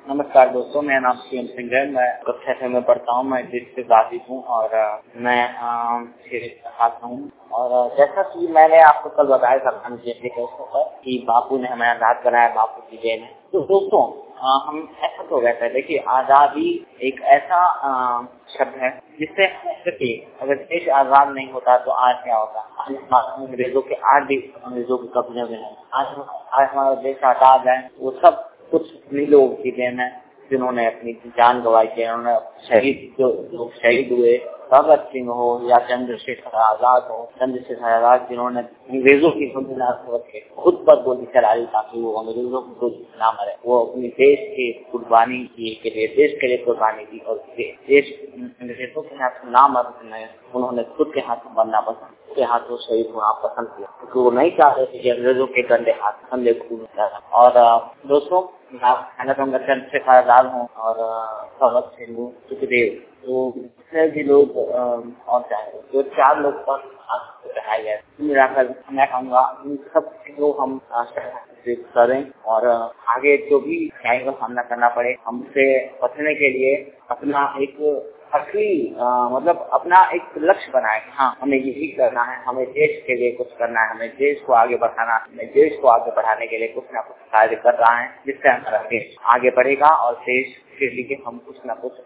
नमस्कार दोस्तों, मेरा नाम सीएम सिंह है। मैं कक्षा 6 में पढ़ता हूँ। मैं देश से गाजी हूँ और मैं छात्र हूँ। और जैसा कि मैंने आपको कल बताया था कि बापू ने हमें आजाद कराया, बापू की देन है। तो दोस्तों हम ऐसा तो कहते हैं, देखिए आजादी एक ऐसा शब्द है जिससे अगर देश आजाद नहीं होता तो आज क्या होता। आज अंग्रेजों के कब्जे में है। आज हमारा देश आजाद है, वो सब कुछ उन्हीं लोगों की देन है जिन्होंने अपनी जान गंवाई थी। उन्होंने जो शहीद हुए, भगत सिंह हो या चंद्रशेखर आजाद जिन्होंने अंग्रेजों की खुद पर गोली चलाई ताकि वो अंग्रेजों को गोली ना मरे। वो अपनी देश की कुर्बानी के लिए देश के लिए कुर्बानी दी और देश अंग्रेजों के हाथ ना मरने उन्होंने खुद के हाथ मरना पसंद, के हाथों शहीद होना पसंद किया, क्योंकि वो नहीं चाहते थे कि अंग्रेजों के गंदे हाथ हमले खून। और दोस्तों मैं चंद्रशेखर आजाद हूँ और भगत सिंह, सुखदेव, तो भी लोग और चाहे जो 4 लोग पर चढ़ाए गए, मिलाकर मैं कहूँगा इन सब चीजों हम करें और आगे जो भी न्याय का सामना करना पड़े, हमसे बचने के लिए अपना एक अपना एक लक्ष्य बनाए कि हाँ हमें यही करना है, हमें देश के लिए कुछ करना है, हमें देश को आगे बढ़ाना है, हमें देश को आगे बढ़ाने के लिए कुछ ना कुछ कार्य कर रहा है जिससे हमारा देश आगे बढ़ेगा और देश के लिए हम कुछ ना कुछ